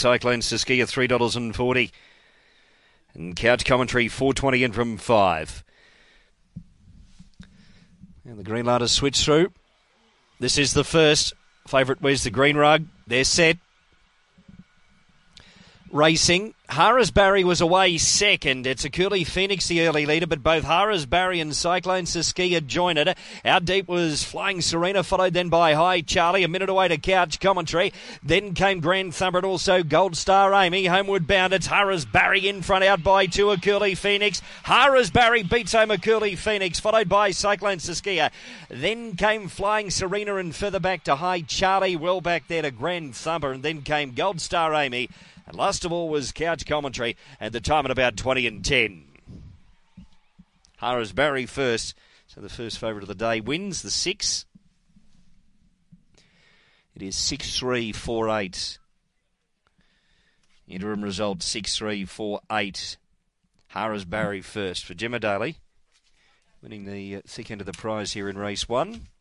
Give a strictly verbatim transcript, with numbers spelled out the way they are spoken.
Cyclone Saskia, three dollars forty. And Couch Commentary, four twenty in from five. And the green light has switched through. This is the first. Favourite wears the green rug. They're set. Racing. Harris Barry was away second. It's a Curly Phoenix, the early leader, but both Harris Barry and Cyclone Saskia joined it. Out deep was Flying Serena, followed then by High Charlie. A minute away to Couch Commentary. Then came Grand Thumper and also Gold Star Amy. Homeward bound, it's Harris Barry in front, out by two, a Curly Phoenix. Harris Barry beats home a Curly Phoenix, followed by Cyclone Saskia. Then came Flying Serena and further back to High Charlie. Well back there to Grand Thumper, and then came Gold Star Amy. And last of all was Couch Commentary at the time at about twenty and ten. Harris Barry first. So the first favourite of the day wins the six. It is six three four eight. Interim result six three four eight. Harris Barry first for Gemma Daly, winning the thick end of the prize here in race one.